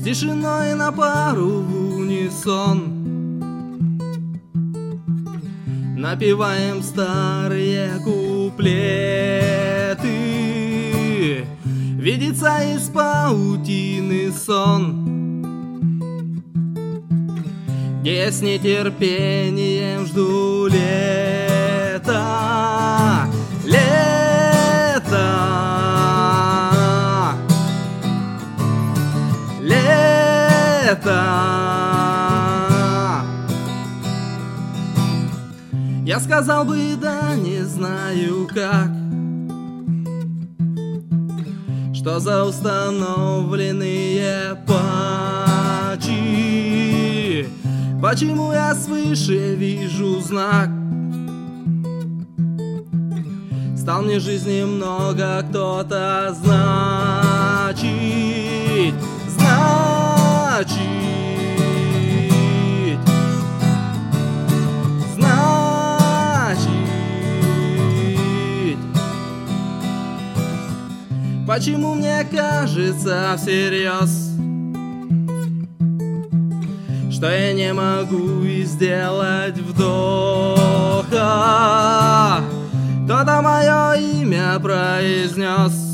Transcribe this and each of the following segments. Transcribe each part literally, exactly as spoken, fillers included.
тишиной на пару в унисон. Напеваем старые куплеты, видится из паутины сон, где я с нетерпением жду лета, лета, лета. Я сказал бы да, не знаю как, что за установленные патчи, почему я свыше вижу знак. Стал мне жизни много кто-то значить, значить. Почему мне кажется всерьез, что я не могу и сделать вдоха? Кто-то мое имя произнес,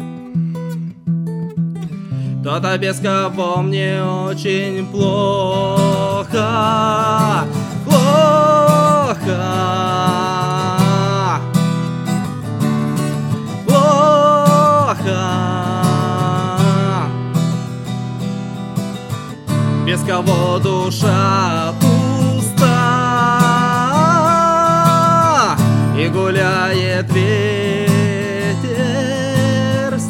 кто-то без кого мне очень плохо, плохо. Без кого душа пуста, и гуляет ветер в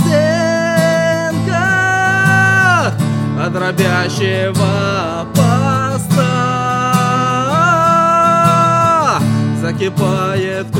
стенках от дробящего поста. Закипает